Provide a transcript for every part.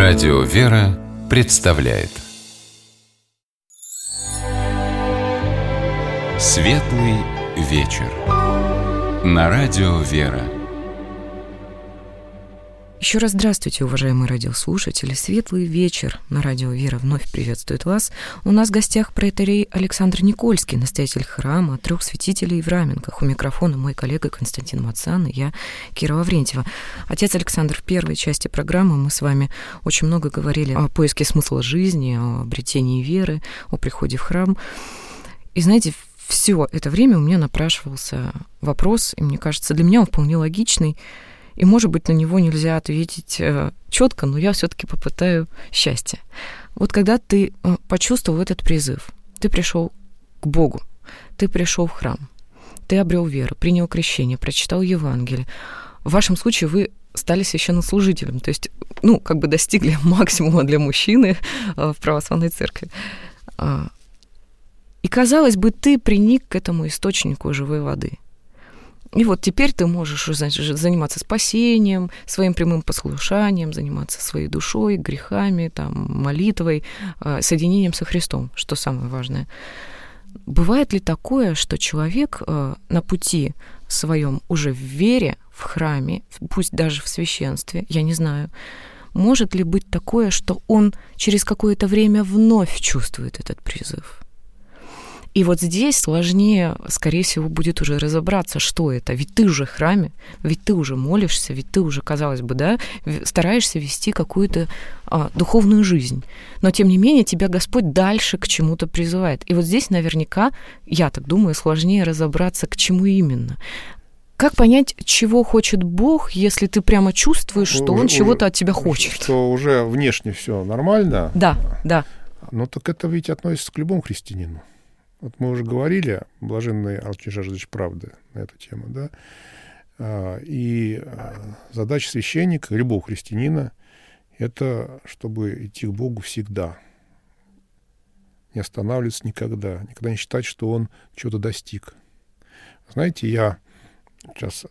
Радио «Вера» представляет Светлый вечер на Радио «Вера». Еще раз здравствуйте, уважаемые радиослушатели. Светлый вечер на Радио «Вера» вновь приветствует вас. У нас в гостях протоиерей Александр Никольский, настоятель храма Трех Святителей в Раменках. У микрофона мой коллега Константин Мацан и я, Кира Лаврентьева. Отец Александр, в первой части программы мы с вами очень много говорили о поиске смысла жизни, о обретении веры, о приходе в храм. И знаете, все это время у меня напрашивался вопрос, и мне кажется, для меня он вполне логичный. И, может быть, на него нельзя ответить четко, но я все-таки попытаю счастье. Вот когда ты почувствовал этот призыв, ты пришел к Богу, ты пришел в храм, ты обрел веру, принял крещение, прочитал Евангелие. В вашем случае вы стали священнослужителем, то есть, достигли максимума для мужчины в православной церкви. И, казалось бы, ты приник к этому источнику живой воды. И вот теперь ты можешь заниматься спасением, своим прямым послушанием, заниматься своей душой, грехами, молитвой, соединением со Христом, что самое важное. Бывает ли такое, что человек на пути своем уже в вере, в храме, пусть даже в священстве, я не знаю, может ли быть такое, что он через какое-то время вновь чувствует этот призыв? И вот здесь сложнее, скорее всего, будет уже разобраться, что это. Ведь ты уже в храме, ведь ты уже молишься, ведь ты уже, казалось бы, стараешься вести какую-то духовную жизнь. Но, тем не менее, тебя Господь дальше к чему-то призывает. И вот здесь наверняка, я так думаю, сложнее разобраться, к чему именно. Как понять, чего хочет Бог, если ты прямо чувствуешь, что Он чего-то от тебя хочет? Что уже внешне все нормально? Да. Ну, так это ведь относится к любому христианину. Вот мы уже говорили, блаженный алчный жаждущий правды на эту тему, да. И задача священника, любого христианина, это чтобы идти к Богу всегда, не останавливаться никогда не считать, что он чего-то достиг. Знаете, я сейчас,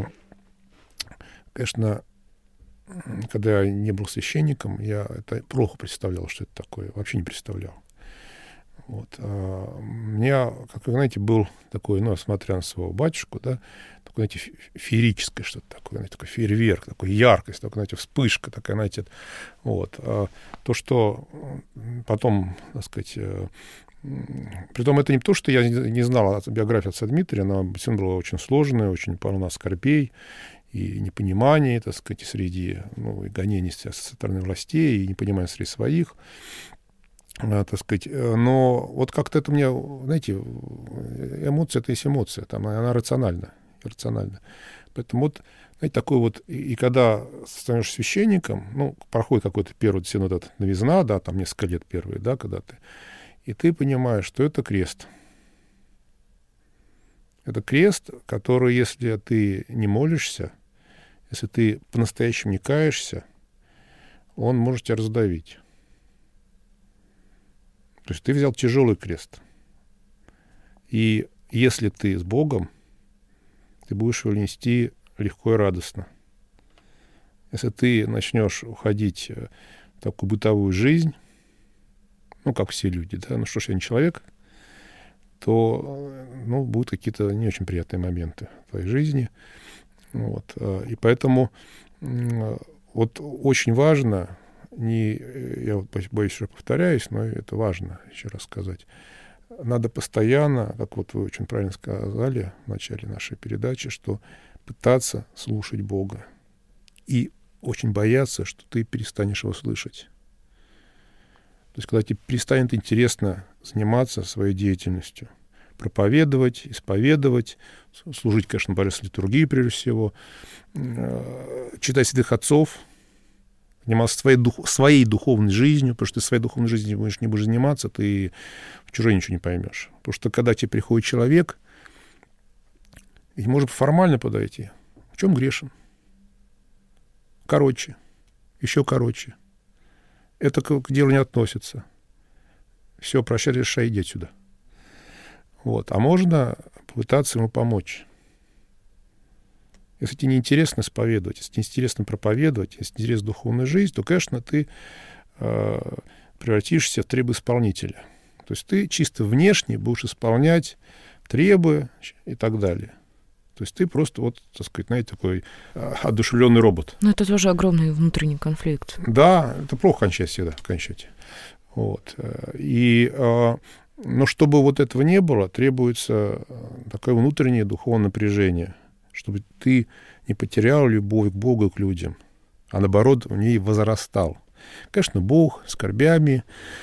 конечно, когда я не был священником, я это плохо представлял, что это такое, вообще не представлял. Вот. У меня, как вы знаете, был такой, смотря на своего батюшку, да, такое, знаете, феерическое что-то такое, знаете, такой фейерверк, такой яркость, такая, знаете, вспышка такая, знаете, вот. То, что потом, так сказать, притом это не то, что я не знал биографию отца Дмитрия, она действительно была очень сложная, очень полна скорбей и непонимания, так сказать, среди, и гонений со стороны властей, и непонимания среди своих. Так сказать, но вот как-то это мне, знаете, эмоция — это есть эмоция, она рациональна. Поэтому вот, знаете, такой вот, и когда становишься священником, проходит какой-то первый этот новизна, да, несколько лет первые, да, когда и ты понимаешь, что это крест. Это крест, который, если ты не молишься, если ты по-настоящему не каешься, он может тебя раздавить. То есть ты взял тяжелый крест. И если ты с Богом, ты будешь его нести легко и радостно. Если ты начнешь уходить в такую бытовую жизнь, как все люди, да, я не человек, то, будут какие-то не очень приятные моменты в твоей жизни. Вот. И поэтому вот очень важно, я боюсь, что повторяюсь, но это важно еще раз сказать. Надо постоянно, как вот вы очень правильно сказали в начале нашей передачи, что пытаться слушать Бога. И очень бояться, что ты перестанешь его слышать. То есть, когда тебе перестанет интересно заниматься своей деятельностью, проповедовать, исповедовать, служить, конечно, божественной литургии прежде всего, читать святых отцов, заниматься своей духовной жизнью, потому что ты своей духовной жизнью не будешь заниматься, ты в чужой ничего не поймешь. Потому что когда тебе приходит человек, ведь может формально подойти. В чем грешен? Короче. Еще короче. Это к делу не относится. Все, прощай, решай, иди отсюда. Вот. А можно попытаться ему помочь. Если тебе неинтересно исповедовать, если тебе интересно проповедовать, если тебе интересна духовная жизнь, то, конечно, ты превратишься в требоисполнителя. То есть ты чисто внешне будешь исполнять требы и так далее. То есть ты просто, вот, так сказать, знаете, такой одушевленный робот. Но это тоже огромный внутренний конфликт. Да, это плохо кончать всегда, кончать. Вот. Но чтобы вот этого не было, требуется такое внутреннее духовное напряжение, чтобы ты не потерял любовь к Богу и к людям, а наоборот, в ней возрастал. Конечно, Бог скорбями,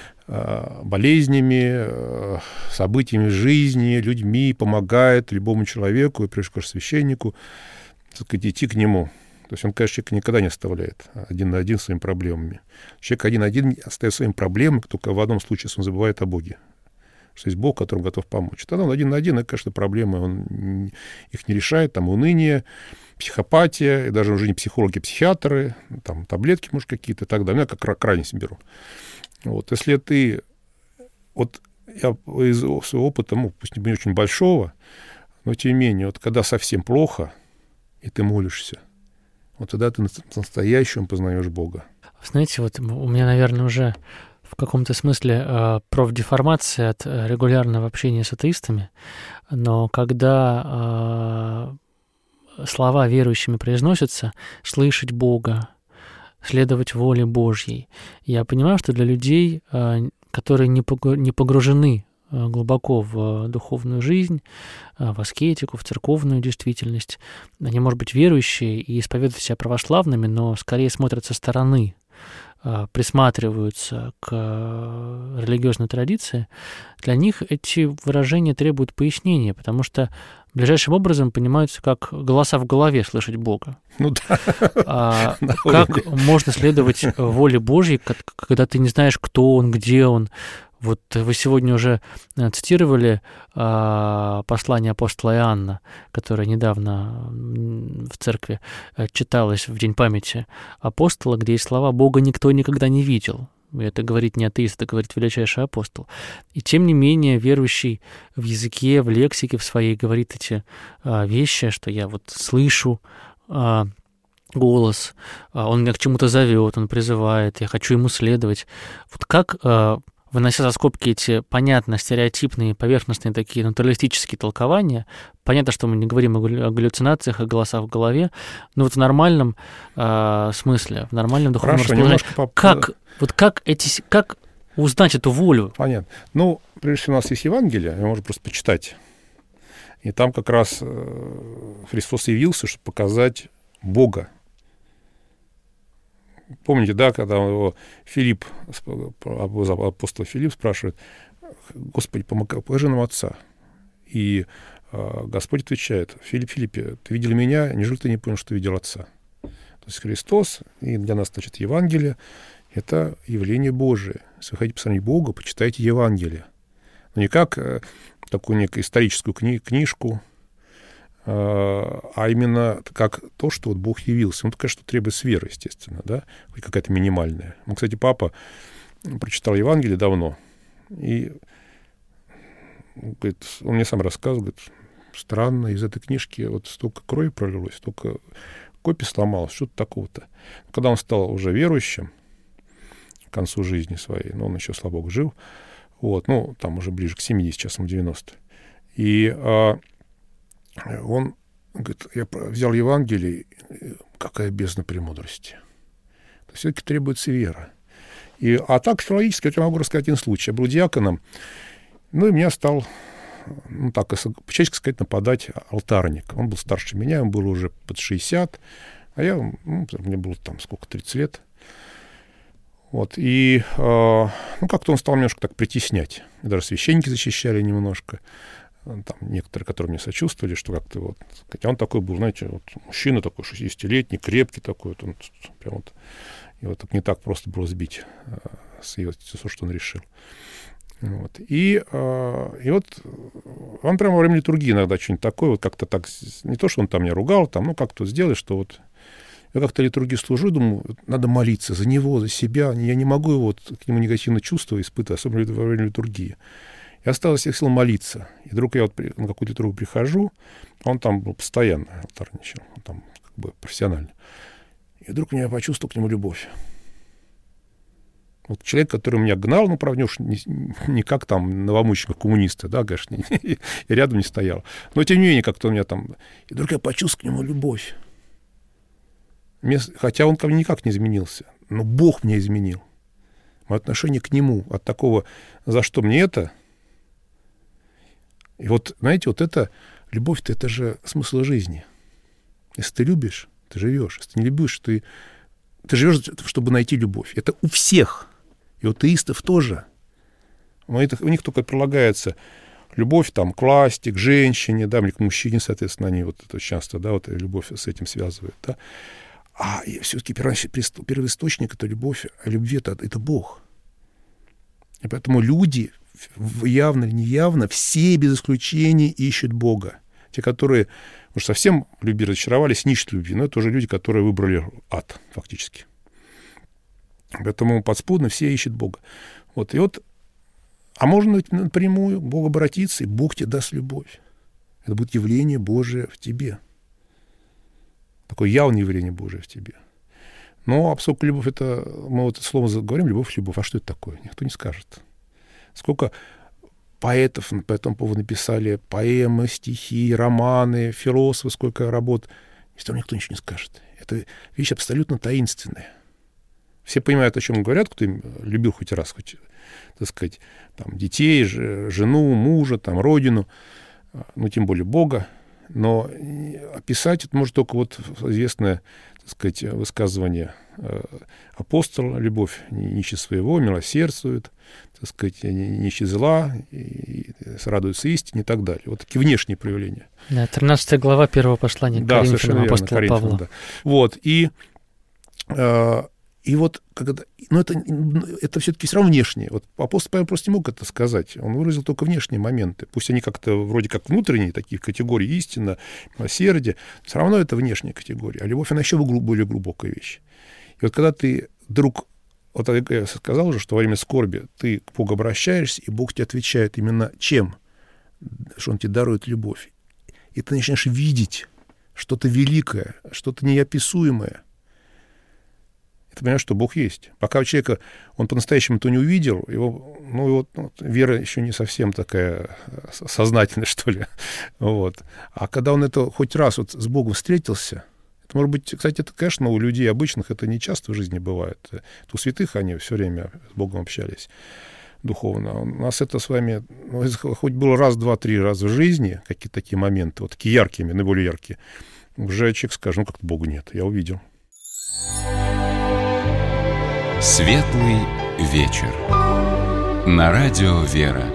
болезнями, событиями жизни, людьми помогает любому человеку, и прежде всего священнику, так сказать, идти к нему. То есть он, конечно, человека никогда не оставляет один на один своими проблемами. Человек один на один остается своими проблемами, только в одном случае, если он забывает о Боге. Что есть Бог, которому готов помочь. Тогда он один на один, это, конечно, проблемы, он их не решает, там уныние, психопатия, и даже уже не психологи, а психиатры, там таблетки, может, какие-то и так далее. Я как крайность беру. Вот, если ты... Вот я из своего опыта, пусть не очень большого, но тем не менее, вот когда совсем плохо, и ты молишься, вот тогда ты по-настоящему познаешь Бога. Знаете, вот у меня, наверное, уже в каком-то смысле профдеформация от регулярного общения с атеистами, но когда слова верующими произносятся «слышать Бога», «следовать воле Божьей», я понимаю, что для людей, которые не погружены глубоко в духовную жизнь, в аскетику, в церковную действительность, они, может быть, верующие и исповедуют себя православными, но скорее смотрят со стороны, присматриваются к религиозной традиции, для них эти выражения требуют пояснения, потому что ближайшим образом понимаются как голоса в голове слышать Бога. Ну да. Как можно следовать воле Божьей, когда ты не знаешь, кто Он, где Он. Вот вы сегодня уже цитировали послание апостола Иоанна, которое недавно в церкви читалось в День памяти апостола, где есть слова «Бога никто никогда не видел». Это говорит не атеист, это говорит величайший апостол. И тем не менее верующий в языке, в лексике в своей говорит эти вещи, что я вот слышу голос, он меня к чему-то зовет, он призывает, я хочу ему следовать. Вот как... вынося за скобки эти понятно стереотипные, поверхностные такие натуралистические толкования, понятно, что мы не говорим о галлюцинациях, о голосах в голове, но вот в нормальном смысле, в нормальном духовном расположении, как узнать эту волю? Понятно. Ну, прежде всего, у нас есть Евангелие, мы можем просто почитать. И там как раз Христос явился, чтобы показать Бога. Помните, да, когда его апостол Филипп спрашивает: «Господи, покажи нам Отца». И Господь отвечает: «Филиппе, ты видел меня, неужели ты не понял, что видел Отца?» То есть Христос, и для нас, значит, Евангелие — это явление Божие. Если вы хотите посмотреть Бога, почитайте Евангелие. Но не как такую некую историческую книжку, а именно как то, что вот Бог явился. Ну, это, конечно, требует веры, естественно, да, хоть какая-то минимальная. Ну, кстати, папа прочитал Евангелие давно, и говорит, он мне сам рассказывал, говорит, странно, из этой книжки вот столько крови пролилось, столько копий сломалось, что-то такого-то. Когда он стал уже верующим к концу жизни своей, но он еще, слава Богу, жил, вот, ну, там уже ближе к 70, сейчас ему 90. И он говорит, я взял Евангелие, какая бездна премудрости. То есть все-таки требуется вера. А так, теологически, я могу рассказать один случай. Я был диаконом, ну, и меня стал, ну, так, по-человечески сказать, нападать алтарник. Он был старше меня, он был уже под 60, а я, ну, мне было там сколько, 30 лет. Вот, и, ну, как-то он стал немножко так притеснять. И даже священники защищали немножко. Там некоторые, которые мне сочувствовали, что как-то вот... Хотя он такой был, знаете, вот мужчина такой, 60-летний, крепкий такой, вот он прям вот... Его так не так просто было сбить все, что он решил. Вот. И вот он прямо во время литургии иногда что-нибудь такое, вот как-то так... Не то, что он там меня ругал, там, ну, как-то сделать, что вот... Я как-то литургию служу, думаю, надо молиться за него, за себя. Я не могу его, вот, к нему негативные чувства испытывать, особенно во время литургии. Я стал из всех сил молиться. И вдруг я вот на какую-то литургию прихожу, он там был постоянно алтарничал, он там как бы профессионально. И вдруг я почувствовал к нему любовь. Вот человек, который меня гнал, ну, правда, уж не как там новомученик, коммунисты, да, конечно, и рядом не стоял. Но, тем не менее, как-то у меня там... И вдруг я почувствовал к нему любовь. Хотя он ко мне никак не изменился, но Бог меня изменил. Мое отношение к нему от такого, за что мне это... И вот, знаете, вот это любовь-то, это же смысл жизни. Если ты любишь, ты живешь. Если ты не любишь, ты живешь, чтобы найти любовь. Это у всех. И у атеистов тоже. У них только прилагается любовь там, к власти, к женщине, да, или к мужчине, соответственно, они вот это часто, да, вот любовь с этим связывают, да. А все-таки первоисточник — это любовь, а любви — это Бог. И поэтому люди, явно или неявно, все без исключения ищут Бога. Те, которые уж совсем в любви разочаровались, не ищут любви. Но это уже люди, которые выбрали ад, фактически. Поэтому подспудно все ищут Бога. Вот. И вот, а можно напрямую к Богу обратиться, и Бог тебе даст любовь. Это будет явление Божие в тебе. Такое явное явление Божие в тебе. Но поскольку любовь — это... Мы вот это слово говорим, любовь. А что это такое? Никто не скажет. Сколько поэтов по этому поводу написали поэмы, стихи, романы, философы, сколько работ. Все равно никто ничего не скажет. Это вещь абсолютно таинственная. Все понимают, о чем говорят, кто им любил хоть раз, хоть, так сказать, там, детей, жену, мужа, там, родину, ну, тем более Бога. Но описать это может только вот известное, так сказать, высказывание апостола: любовь не ищет своего, милосердствует, так сказать, не ищет зла, и радуется истине и так далее. Вот такие внешние проявления. Да, 13 глава 1 послания к Коринфянам, апостола Павла. Да. Вот, и вот, когда, ну, это все-таки все равно внешнее. Вот апостол Павел просто не мог это сказать. Он выразил только внешние моменты. Пусть они как-то вроде как внутренние, такие категории истина, милосердие, все равно это внешняя категория. А любовь, она еще более глубокая вещь. И вот когда ты вдруг, вот я сказал уже, что во время скорби ты к Богу обращаешься, и Бог тебе отвечает именно чем? Что Он тебе дарует любовь. И ты начинаешь видеть что-то великое, что-то неописуемое. Ты понимаешь, что Бог есть. Пока у человека он по-настоящему то не увидел, его вера еще не совсем такая сознательная, что ли. Вот. А когда он это хоть раз вот с Богом встретился, это, может быть, кстати, это, конечно, у людей обычных это не часто в жизни бывает. Это у святых они все время с Богом общались духовно. У нас это с вами, ну, хоть было раз, два, три раза в жизни, какие-то такие моменты, вот такие яркие, наиболее яркие, уже человек скажет: ну, как-то Бога нет, я увидел. Светлый вечер. На радио «Вера».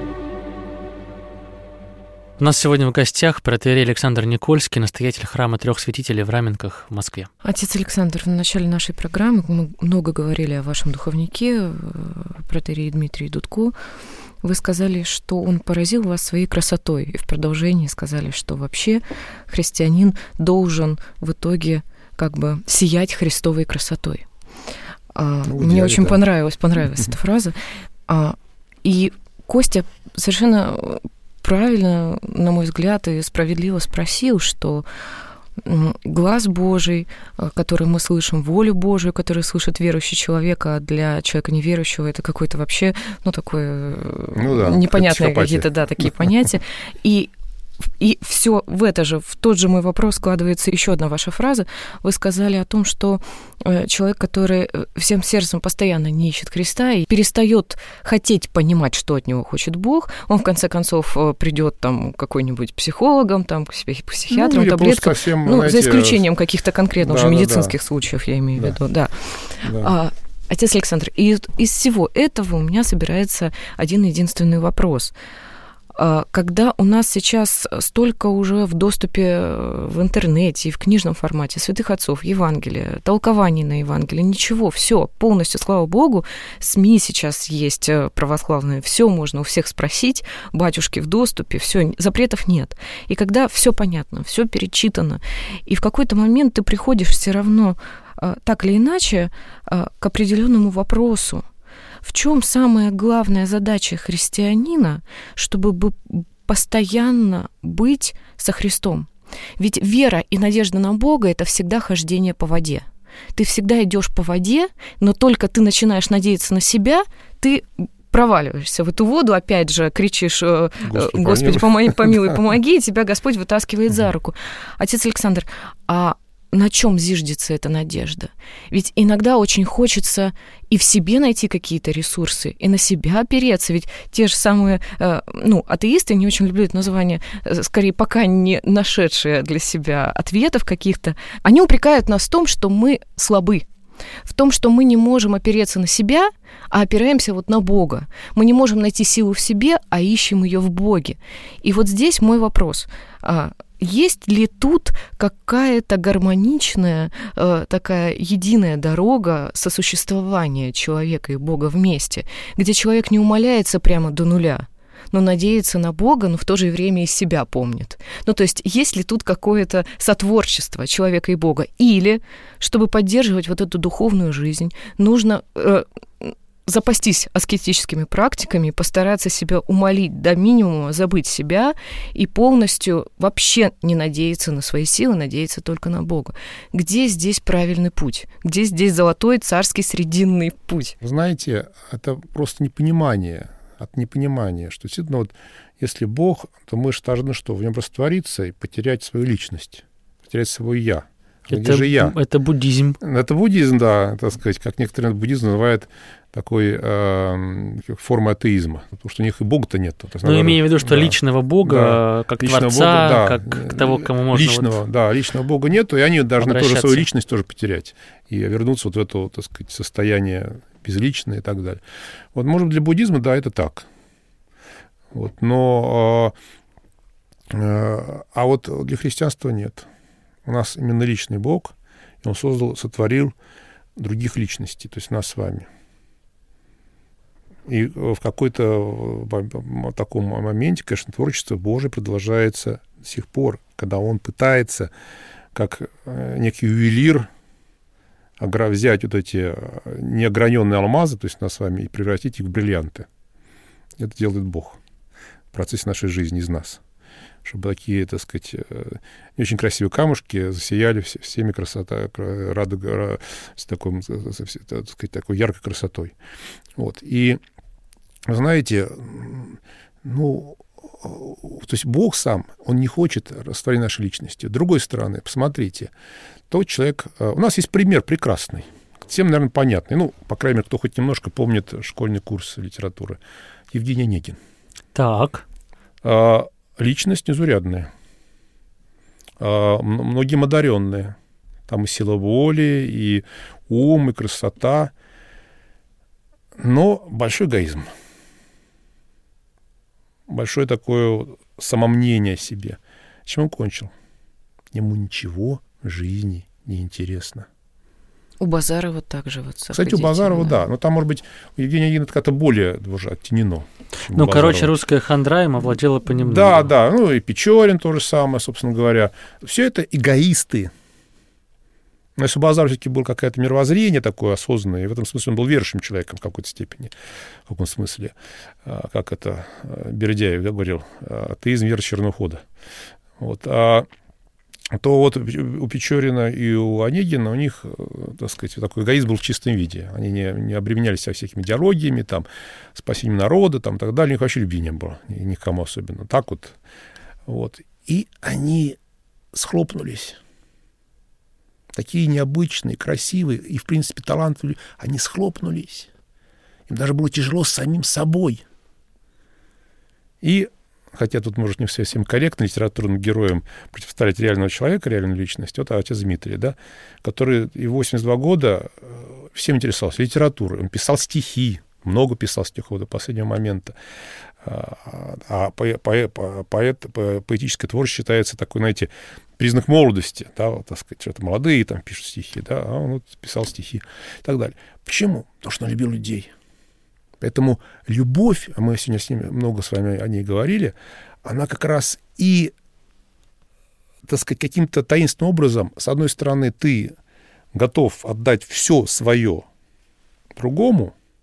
У нас сегодня в гостях протоиерей Александр Никольский, настоятель храма Трех Святителей в Раменках в Москве. Отец Александр, в начале нашей программы мы много говорили о вашем духовнике, протоиерее Дмитрии Дудко. Вы сказали, что он поразил вас своей красотой, и в продолжении сказали, что вообще христианин должен в итоге как бы сиять Христовой красотой. Мне очень понравилась эта фраза. И Костя совершенно правильно, на мой взгляд, и справедливо спросил, что глаз Божий, который мы слышим, волю Божию, которую слышит верующий человек, а для человека неверующего это какое-то вообще, такое непонятное какие-то, такие понятия. И все в тот же мой вопрос складывается еще одна ваша фраза. Вы сказали о том, что человек, который всем сердцем постоянно не ищет Христа и перестает хотеть понимать, что от него хочет Бог, он в конце концов придет там к какой-нибудь психологам, там, к психиатрам, таблеткам, за исключением каких-то конкретно уже медицинских случаев, я имею в виду, да. Отец Александр, из всего этого у меня собирается один единственный вопрос. Когда у нас сейчас столько уже в доступе в интернете и в книжном формате святых отцов, Евангелия, толкований на Евангелие, ничего, все полностью, слава Богу, СМИ сейчас есть православные, все можно у всех спросить, батюшки в доступе, все, запретов нет. И когда все понятно, все перечитано, и в какой-то момент ты приходишь все равно так или иначе к определенному вопросу, в чем самая главная задача христианина, чтобы постоянно быть со Христом? Ведь вера и надежда на Бога – это всегда хождение по воде. Ты всегда идешь по воде, но только ты начинаешь надеяться на себя, ты проваливаешься в эту воду, опять же, кричишь: «Господи, помилуй, помоги», и тебя Господь вытаскивает за руку. Отец Александр, а на чем зиждется эта надежда? Ведь иногда очень хочется и в себе найти какие-то ресурсы, и на себя опереться. Ведь те же самые, атеисты, не очень люблю это название, скорее пока не нашедшие для себя ответов каких-то, они упрекают нас в том, что мы слабы, в том, что мы не можем опереться на себя, а опираемся вот на Бога. Мы не можем найти силу в себе, а ищем ее в Боге. И вот здесь мой вопрос. Есть ли тут какая-то гармоничная, такая единая дорога сосуществования человека и Бога вместе, где человек не умаляется прямо до нуля, но надеется на Бога, но в то же время и себя помнит? Ну, то есть есть ли тут какое-то сотворчество человека и Бога? Или, чтобы поддерживать вот эту духовную жизнь, нужно запастись аскетическими практиками, постараться себя умолить до минимума, забыть себя и полностью вообще не надеяться на свои силы, надеяться только на Бога? Где здесь правильный путь? Где здесь золотой царский срединный путь? Знаете, это просто непонимание, от непонимания, что действительно вот если Бог, то мы же должны что? В нем раствориться и потерять свою личность, потерять свое «я». Где же я? Это буддизм. Это буддизм, да, так сказать, как некоторые буддизм называют такой формой атеизма, потому что у них и Бога-то нет. Ну, имея в виду, что личного Бога, как личного Творца, Бога, как того, к кому можно... Личного Бога нету, и они должны тоже свою личность тоже потерять и вернуться вот в это, так сказать, состояние безличное и так далее. Вот, может быть, для буддизма, да, это так. Вот, но... А вот для христианства нет. У нас именно личный Бог, и Он сотворил других личностей, то есть нас с вами. И в какой-то таком моменте, конечно, творчество Божие продолжается до сих пор, когда Он пытается, как некий ювелир, взять вот эти неограненные алмазы, то есть нас с вами, и превратить их в бриллианты. Это делает Бог в процессе нашей жизни из нас. Чтобы такие, так сказать, не очень красивые камушки засияли всеми красотой, радугой, такой яркой красотой. Вот. И, знаете, то есть Бог сам, Он не хочет растворить нашей личности. С другой стороны, посмотрите, тот человек... У нас есть пример прекрасный, всем, наверное, понятный. По крайней мере, кто хоть немножко помнит школьный курс литературы. Евгений Онегин. Так. Личность незаурядная, многим одаренная. Там и сила воли, и ум, и красота. Но большой эгоизм. Большое такое самомнение о себе. Чем он кончил? Ему ничего в жизни не интересно. У Базарова также вот. Кстати, у Базарова, да. Но там, может быть, у Евгения Онегина как-то более уже оттенено. Русская хандра им овладела понемногу. Да. И Печорин то же самое, собственно говоря. Все это эгоисты. Но если у Базарова все-таки было какое-то мировоззрение такое осознанное, и в этом смысле он был верующим человеком в какой-то степени, в каком смысле, как это Бердяев говорил, атеизм, вера черного хода. Вот. То вот у Печорина и у Онегина у них, так сказать, такой эгоизм был в чистом виде. Они не обременялись всякими идеологиями, там, спасением народа, там, и так далее. У них вообще любви не было, никому особенно. Так вот. И они схлопнулись. Такие необычные, красивые и, в принципе, талантливые. Они схлопнулись. Им даже было тяжело с самим собой. И... Хотя тут, может, не совсем корректно литературным героям противоставлять реального человека, реальную личность. Вот отец Дмитрий, да, который и в 82 года всем интересовался литературой. Он писал стихи, много писал стихов до последнего момента. А поэтическое творчество считается такой, знаете, признак молодости. Да, вот, так сказать, что-то молодые там пишут стихи, да, а он вот писал стихи и так далее. Почему? Потому что он любил людей. Поэтому любовь, а мы сегодня с ними много с вами о ней говорили, она как раз и, так сказать, каким-то таинственным образом, с одной стороны, ты готов отдать все свое другому,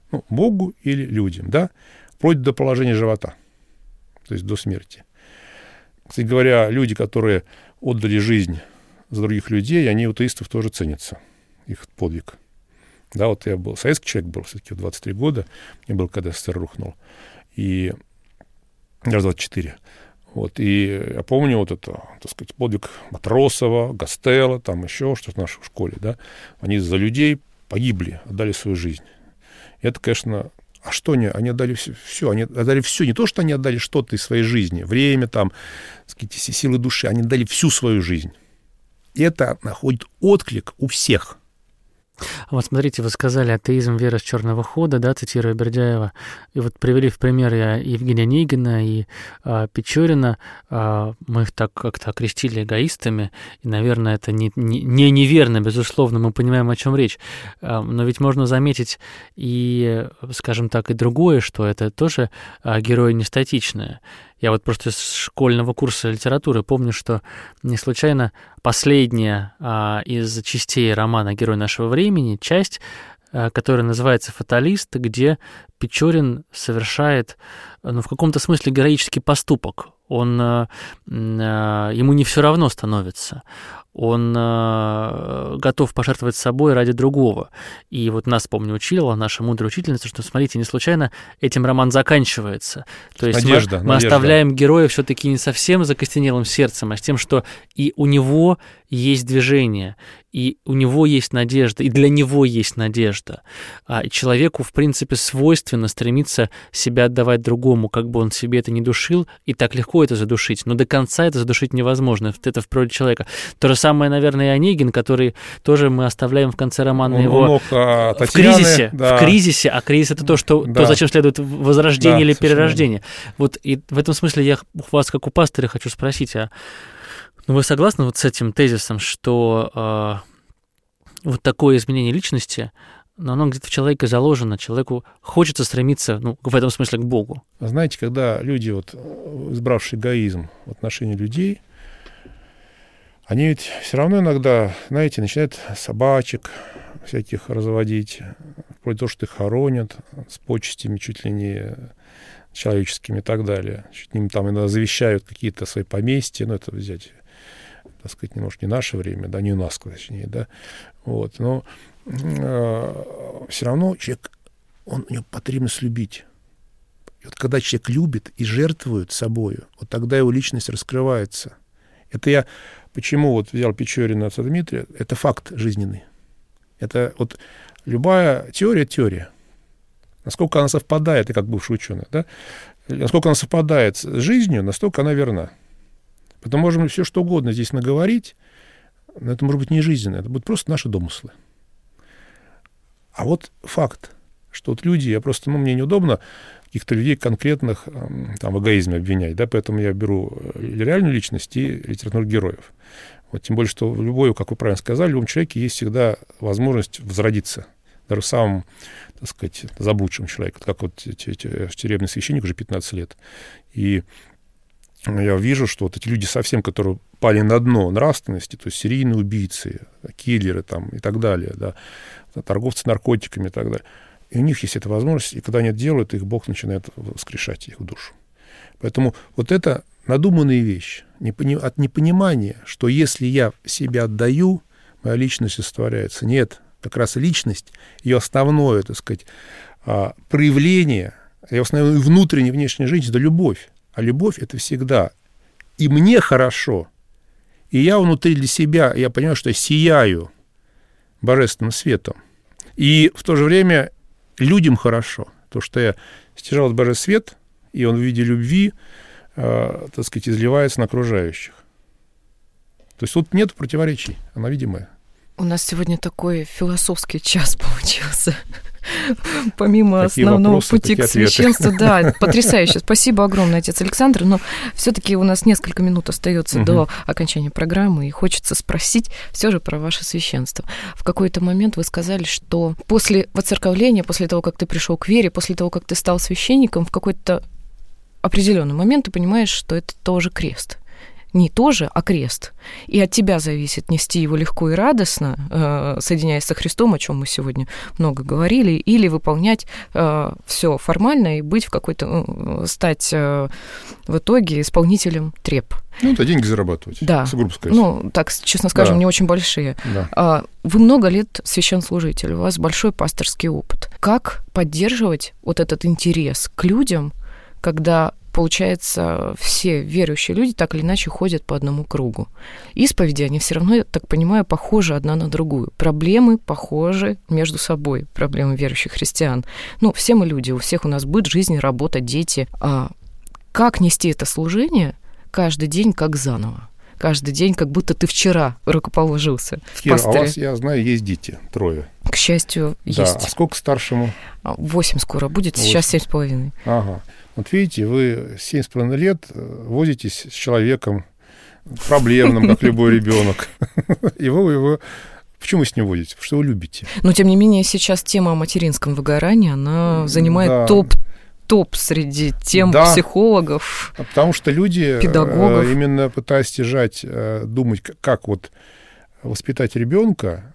Ну, Богу или людям, да, вплоть до положения живота, то есть до смерти. Кстати говоря, люди, которые отдали жизнь за других людей, они у атеистов тоже ценятся, их подвиг. Да, вот я был, советский человек был все-таки в 23 года, мне было, когда СССР рухнул, и даже 24. Вот, и я помню вот это, так сказать, подвиг Матросова, Гастелло, там еще что-то в нашей школе, да, они за людей погибли, отдали свою жизнь. И это, конечно, а что они отдали все, они отдали все, не то, что они отдали что-то из своей жизни, время, там, так сказать, силы души, они отдали всю свою жизнь. И это находит отклик у всех. Вот смотрите, вы сказали «атеизм, вера с черного хода», да, цитируя Бердяева, и вот привели в пример Евгения Онегина и Печорина. Мы их так как-то окрестили эгоистами, и, наверное, это не неверно, безусловно, мы понимаем, о чем речь. Но ведь можно заметить и, скажем так, и другое, что это тоже герои не статичные. Я вот просто из школьного курса литературы помню, что не случайно последняя из частей романа «Герой нашего времени», часть, которая называется «Фаталист», где Печорин совершает, ну, в каком-то смысле героический поступок. Ему не все равно становится. Он готов пожертвовать собой ради другого. И вот нас, помню, учила наша мудрая учительница, что, смотрите, не случайно этим роман заканчивается. То есть мы оставляем героя все-таки не совсем закостенелым сердцем, а с тем, что и у него есть движение, и у него есть надежда, и для него есть надежда. И человеку, в принципе, свойственно стремиться себя отдавать другому, как бы он себе это не душил, и так легко это задушить. Но до конца это задушить невозможно. Это в природе человека. То же самое, наверное, и Онегин, который тоже мы оставляем в конце романа его в кризисе. Да. В кризисе, а кризис — это то, что, то, зачем следует возрождение или перерождение. Вот и в этом смысле я вас, как у пастыря, хочу спросить, ну, вы согласны вот с этим тезисом, что вот такое изменение личности, но оно где-то в человеке заложено, человеку хочется стремиться, ну, в этом смысле, к Богу? Знаете, когда люди, вот, избравшие эгоизм в отношении людей, они ведь все равно иногда, знаете, начинают собачек всяких разводить, вплоть до того, что их хоронят с почестями чуть ли не человеческими и так далее. Чуть им там иногда завещают какие-то свои поместья, ну, это взять, так сказать, немножко не наше время, да, не у нас, точнее, да, вот, но все равно человек, у него потребность любить. И вот когда человек любит и жертвует собою, вот тогда его личность раскрывается. Это я почему вот взял Печорина отца Дмитрия, это факт жизненный. Это вот любая теория. Насколько она совпадает, я как бывший ученый, да, насколько она совпадает с жизнью, настолько она верна. Поэтому можем все что угодно здесь наговорить, но это может быть не жизненно, это будут просто наши домыслы. А вот факт, что вот люди, я просто, мне неудобно каких-то людей конкретных там, в эгоизме обвинять, да, поэтому я беру реальную личность и литературных героев. Вот, тем более, что в любой, как вы правильно сказали, в любом человеке есть всегда возможность возродиться. Даже в самом, так сказать, заблудшем человеке, как вот тюремный священник уже 15 лет. И я вижу, что вот эти люди совсем, которые пали на дно нравственности, то есть серийные убийцы, киллеры там, и так далее, да, торговцы наркотиками и так далее, и у них есть эта возможность, и когда они это делают, их Бог начинает воскрешать их душу. Поэтому вот это надуманная вещь, от непонимания, что если я себя отдаю, моя личность растворяется. Нет, как раз личность, ее основное, так сказать, проявление, ее основная внутренняя и внешняя жизнь — это любовь. А любовь — это всегда и мне хорошо, и я внутри для себя, я понимаю, что я сияю божественным светом. И в то же время людям хорошо, то, что я стяжал божественный свет, и он в виде любви, так сказать, изливается на окружающих. То есть тут нет противоречий, она видимая. У нас сегодня такой философский час получился. Помимо такие основного вопросы, пути к священству. Да, потрясающе. Спасибо огромное, отец Александр. Но все-таки у нас несколько минут остается до окончания программы, и хочется спросить все же про ваше священство. В какой-то момент вы сказали, что после воцерковления, после того, как ты пришел к вере, после того, как ты стал священником, в какой-то определенный момент ты понимаешь, что это тоже крест. не тоже, а крест. И от тебя зависит нести его легко и радостно, соединяясь со Христом, о чем мы сегодня много говорили, или выполнять все формально и быть в какой-то, стать в итоге исполнителем треб. Ну, это деньги зарабатывать. Да. Грубо сказать. Ну, так, честно скажем, да. не очень большие. Да. Вы много лет священнослужитель, у вас большой пасторский опыт. Как поддерживать вот этот интерес к людям, когда, получается, все верующие люди так или иначе ходят по одному кругу? Исповеди, они все равно, я так понимаю, похожи одна на другую. Проблемы похожи между собой, проблемы верующих христиан. Ну, все мы люди, у всех у нас быт, жизнь, работа, дети. Как нести это служение каждый день как заново? Каждый день, как будто ты вчера рукоположился в Кира, пастыре. а у вас, я знаю, есть дети, 3. К счастью, да. есть. А сколько старшему? 8 скоро будет, сейчас 7,5. Ага. Вот видите, вы 7,5 лет возитесь с человеком проблемным, как любой ребенок. И вы его... Почему вы с ним водите? Потому что вы любите. Но, тем не менее, сейчас тема о материнском выгорании, она занимает топ среди тем психологов, потому что люди, педагогов. Именно пытаясь стяжать, думать, как вот воспитать ребенка,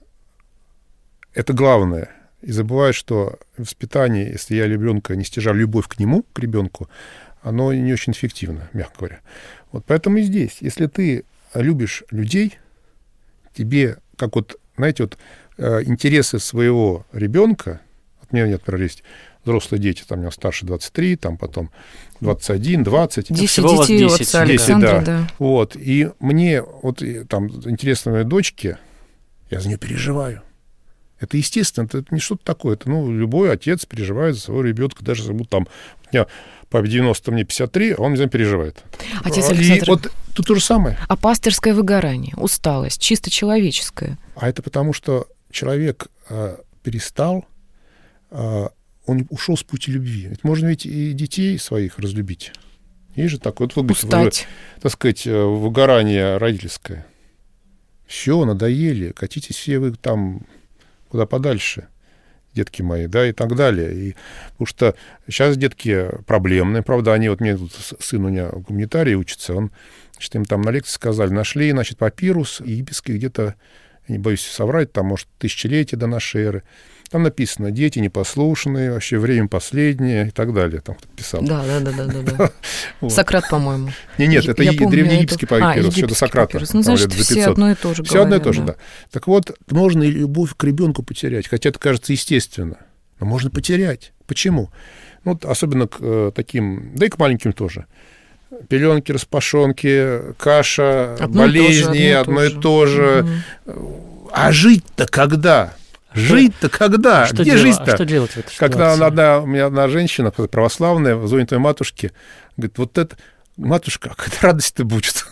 это главное. И забывают, что воспитание, если я ребенка не стяжаю любовь к нему, к ребенку, оно не очень эффективно, мягко говоря. Вот поэтому и здесь, если ты любишь людей, тебе, как вот, знаете, вот интересы своего ребенка, от меня, например, есть взрослые дети, там у меня старше 23, там потом 21, 20. 10 детей у отца Александра, да. Вот, и мне, вот там, интересно моей дочке, я за нее переживаю. Это естественно, это не что-то такое. Это, любой отец переживает за своего ребенка, даже если там, у меня папе 90, мне 53, а он за меня переживает. Отец Александр. И вот тут то же самое. А пастырское выгорание, усталость, чисто человеческое? А это потому, что человек перестал... он ушел с пути любви. Ведь можно ведь и детей своих разлюбить. Есть же такое. Вот, устать. Так сказать, выгорание родительское. Все, надоели. Катитесь все вы там куда подальше, детки мои, да, и так далее. И, потому что сейчас детки проблемные. Правда, они, вот мне тут сын у меня гуманитарий учится, он, значит, им там на лекции сказали, нашли, значит, папирус египетский где-то, я не боюсь соврать, там, может, тысячелетие до нашей эры. Там написано «дети непослушные», вообще время последнее и так далее. Там кто-то писал. Да. Сократ, по-моему. Нет, это древнеегипетский папирус, еще до Сократа. Ну, значит, все одно и то же говорят. Все одно и то же, да. Так вот, можно и любовь к ребенку потерять, хотя это кажется естественно. Но можно потерять. Почему? Ну, особенно к таким, да и к маленьким тоже. Пеленки, распашонки, каша, болезни, одно и то же. А жить-то когда? Жить-то когда? Где жизнь-то? Что делать в этой как ситуации? у меня одна женщина православная, звонит твоей матушке, говорит, вот это, матушка, какая радость-то будет.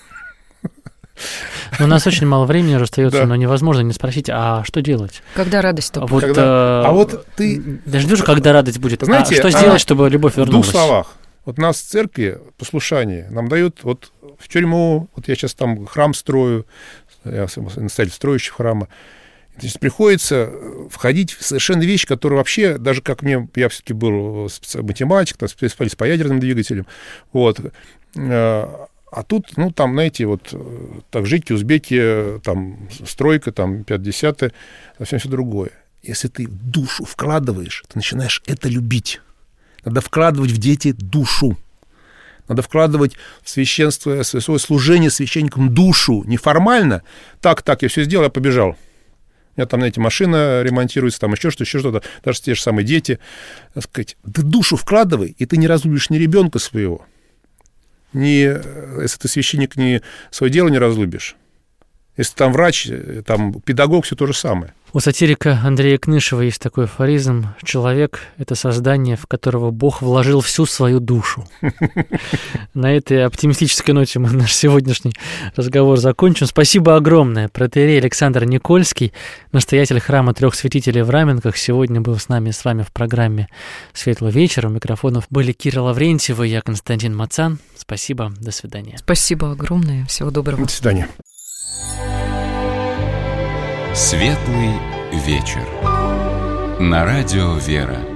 У нас очень мало времени остается, но невозможно не спросить, а что делать? Когда радость-то будет? Вот ты... Я жду, когда радость будет. Знаете, что сделать, чтобы любовь вернулась? В 2 словах. Вот нас в церкви послушание нам дают вот в тюрьму, вот я сейчас там храм строю, я настоятель строящий храма. То есть приходится входить в совершенно вещи, которые вообще, даже как мне, я все-таки был математик, там, специалист по ядерным двигателям, вот, а тут, там, знаете, вот, таджики, узбеки, там, стройка, там, 50-е, совсем все другое. Если ты в душу вкладываешь, ты начинаешь это любить. Надо вкладывать в дети душу. Надо вкладывать в священство, в свое служение священникам душу. Не формально. Так, я все сделал, я побежал. У меня там, знаете, машина ремонтируется, там еще что-то, даже те же самые дети. Так сказать, ты душу вкладывай, и ты не разлюбишь ни ребенка своего, если ты священник, свое дело не разлюбишь. Если там врач, там педагог, все то же самое. У сатирика Андрея Кнышева есть такой афоризм: «Человек — это создание, в которого Бог вложил всю свою душу». На этой оптимистической ноте мы наш сегодняшний разговор закончим. Спасибо огромное. Протоиерей Александр Никольский, настоятель храма Трех Святителей в Раменках, сегодня был с вами в программе «Светлый вечер». У микрофонов были Кира Лаврентьева и я, Константин Мацан. Спасибо, до свидания. Спасибо огромное, всего доброго. До свидания. Светлый вечер. На радио «Вера».